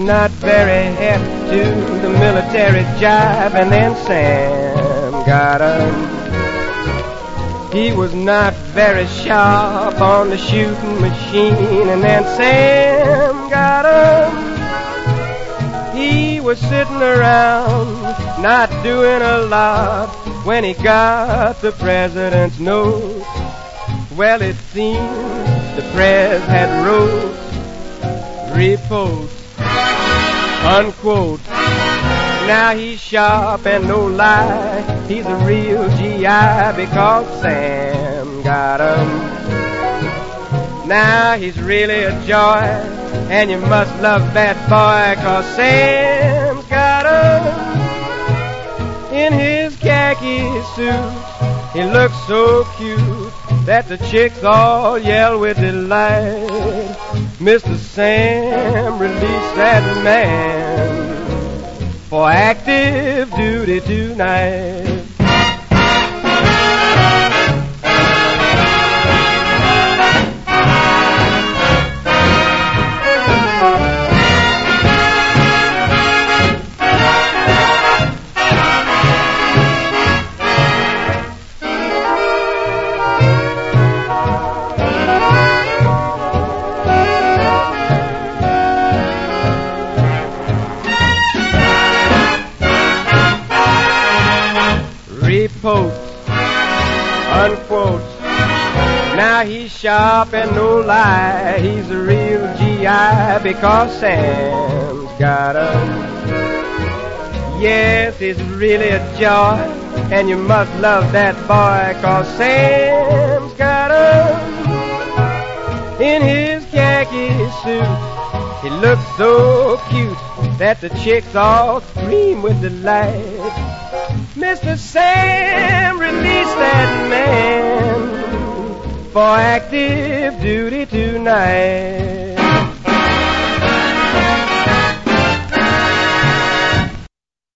not very hip to the military jive, and then Sam got him. He was not very sharp on the shooting machine, and then Sam got him. He was sitting around, not doing a lot, when he got the president's note. Well, it seems the press had wrote, report, unquote. Now he's sharp and no lie, he's a real GI because Sam got him. Now he's really a joy, and you must love that boy, 'cause Sam's got him. In his khaki suit, he looks so cute that the chicks all yell with delight. Mr. Sam, release that man for active duty tonight. Report, unquote. Now he's sharp and no lie, he's a real GI because Sam's got him. Yes, he's really a joy, and you must love that boy, 'cause Sam's got him. In his khaki suit, he looks so cute that the chicks all scream with delight. Mr. Sam, release that man for active duty tonight.